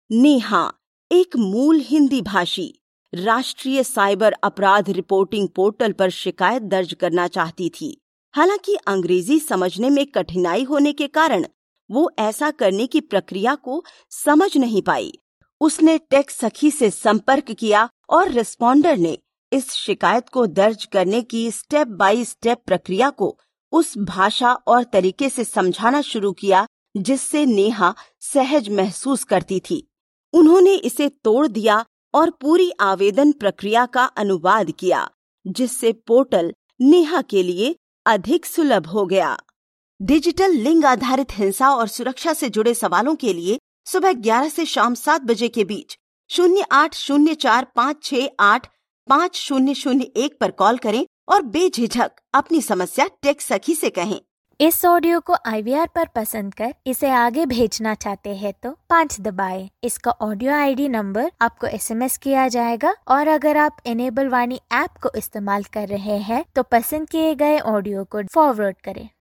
नेहा एक मूल हिंदी भाषी राष्ट्रीय साइबर अपराध रिपोर्टिंग पोर्टल पर शिकायत दर्ज करना चाहती थी। हालांकि अंग्रेजी समझने में कठिनाई होने के कारण वो ऐसा करने की प्रक्रिया को समझ नहीं पाई। उसने टेक सखी से संपर्क किया और रिस्पॉन्डर ने इस शिकायत को दर्ज करने की स्टेप बाय स्टेप प्रक्रिया को उस भाषा और तरीके से समझाना शुरू किया जिससे नेहा सहज महसूस करती थी। उन्होंने इसे तोड़ दिया और पूरी आवेदन प्रक्रिया का अनुवाद किया, जिससे पोर्टल नेहा के लिए अधिक सुलभ हो गया। डिजिटल लिंग आधारित हिंसा और सुरक्षा से जुड़े सवालों के लिए सुबह 11 से शाम 7 बजे के बीच 080456850001 पर कॉल करें और बेझिझक अपनी समस्या टेक सखी से कहें। इस ऑडियो को IVR पर पसंद कर इसे आगे भेजना चाहते हैं तो 5 दबाएं। इसका ऑडियो ID नंबर आपको SMS किया जाएगा और अगर आप इनेबल वाणी ऐप को इस्तेमाल कर रहे हैं तो पसंद किए गए ऑडियो को फॉरवर्ड करें।